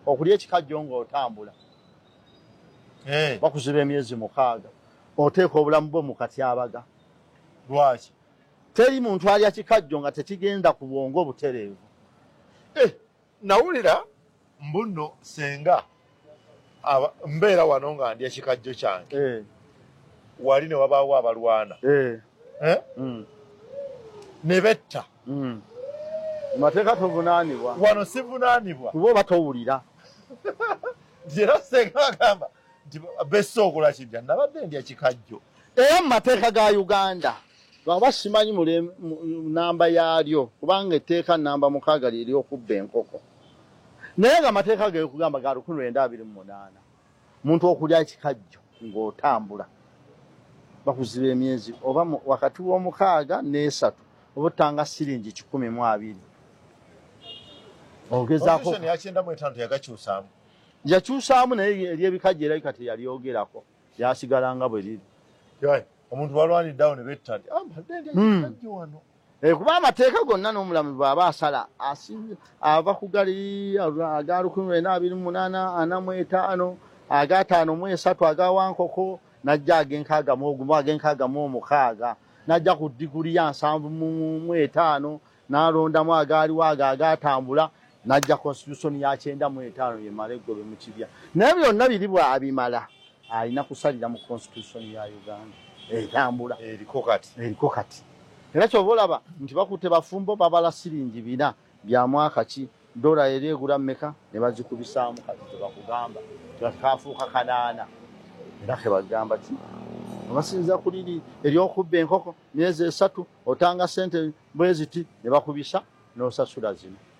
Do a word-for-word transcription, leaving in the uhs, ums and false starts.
okulya ekikajjo ng'otambula eh bakuziba emyezi mukaaga oteeka obulamu bwo mu katyabaga. Lwaki? Teri muntu alya kikajjo nga tekigenda ku bwongo butereevu. Eh, nawulira mbuno senga aba mbeera wano nga ndya kikajjo kyange. Eh. Wali ne wabaawo abalwana. Eh. Eh? Mm. Ne betta. Mm. Mateeka tovunaanibwa. Wano sivunaanibwa. Kuba oba towulira. Era senga agamba nti bessa okola kidya nabadde ndya kikajjo. Era mu mateeka ga Uganda baba simanyi mu namba yaalyo kubanga etteeka namba mukaaga liri okubba enkoko. Naye nga amateeka ge kugamba ga lukumi lwenda abiri mu munaana muntu okulya ekikajjo ng'otambula bakuziba emyezi oba wakati w'omukaaga n'esatu oba ottanga siringi kikumi mu abiri. Ogezaako Constitution ya kyenda mu etaano yagakyusaamu. Yakyusaamu naye eri ebikajjo era kati yalyogerako lyasigalanga bwe liri. Yayi omuntu walwaniddeawo ne betta nti ambadde ndya kikajjo wano. Eh, kuba amateeka gonna n'omulamu bw'aba asala ava ku gali aga lukumi lwenda abiri mu munaana ana mu etaano aga ataano mu esatu aga Wankoko n'ajja ag'enkaaga mu ogumu ag'enkaaga mu omukaaga n'ajja ku diguli ya nsanvu mu etaano n'alondamu agaaliwo ago agatambula n'ajja constitution ya kyenda mu etaano yemala eggobe mu kibya. Naye byonna biri bw'abimala alina kusalira mu constitution ya Uganda etambula eriko kati eriko kati. Era kyova olaba nti bakutte bafumbo babala siringi bina bya mwaka ki dola eri egula mmeka ne bazikubisaamu kati tebakugamba tebakafuuka kanaana. Era ke bagamba ti abasinza ku liri ery'okubba enkoko myezi esatu otanga ssente bwe ziti ne bakubisa n'osasula zino.